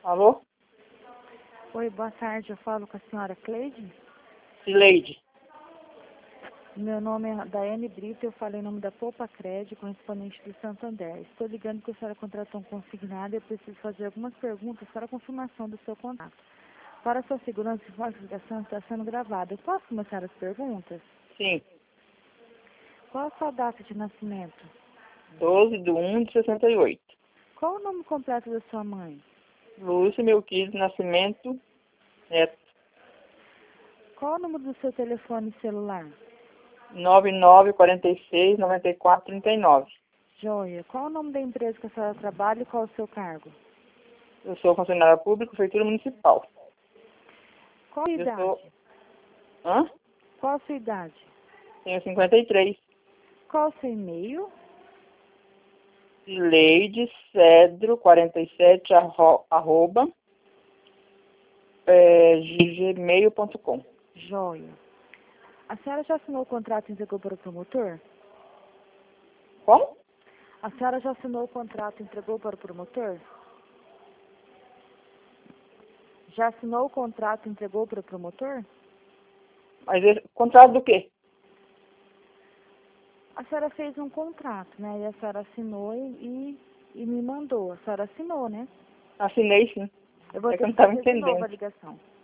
Alô? Oi, boa tarde. Eu falo com a senhora Cleide. Sileide. Meu nome é Daiane Brito. Eu falo em nome da Poupa Crédito, correspondente do Santander. Estou ligando porque a senhora contratou um consignado e eu preciso fazer algumas perguntas para a confirmação do seu contrato. Para sua segurança, a ligação está sendo gravada. Eu posso começar as perguntas? Sim. Qual a sua data de nascimento? 12/1/68. Qual o nome completo da sua mãe? Lúcia Melquides Nascimento Neto. Qual o número do seu telefone celular? 9946-9439. Joia. Qual o nome da empresa que a senhora trabalha e qual o seu cargo? Eu sou funcionária pública, Prefeitura Municipal. Qual a Eu idade? sou... Hã? Qual a sua idade? Tenho 53. Qual o seu e-mail? Sileide Cedro 47 arroba gmail.com. Joia. A senhora já assinou o contrato e entregou para o promotor? Como? A senhora já assinou o contrato e entregou para o promotor? Já assinou o contrato e entregou para o promotor? Mas esse contrato do quê? A senhora fez um contrato, né? E a senhora assinou e me mandou. A senhora assinou, né? Assinei, sim. Eu vou É que ter eu não que estava fazer de novo entendendo. a ligação.